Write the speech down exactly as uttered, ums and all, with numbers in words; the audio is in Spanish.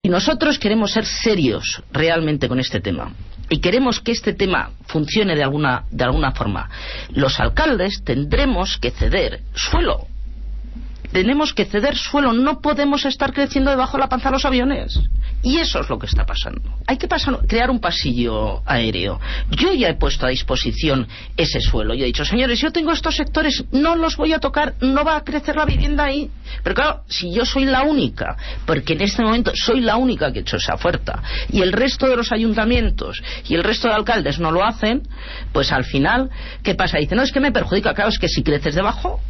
nosotros queremos ser serios realmente con este tema. Y queremos que este tema funcione de alguna, de alguna forma. Los alcaldes tendremos que ceder suelo. Tenemos que ceder suelo. No podemos estar creciendo debajo de la panza de los aviones. Y eso es lo que está pasando. Hay que pasar, crear un pasillo aéreo. Yo ya he puesto a disposición ese suelo. Yo he dicho, señores, yo tengo estos sectores, no los voy a tocar, no va a crecer la vivienda ahí. Pero claro, si yo soy la única, porque en este momento soy la única que he hecho esa oferta, y el resto de los ayuntamientos y el resto de alcaldes no lo hacen, pues al final, ¿qué pasa? Dice, no, es que me perjudica. Claro, es que si creces debajo,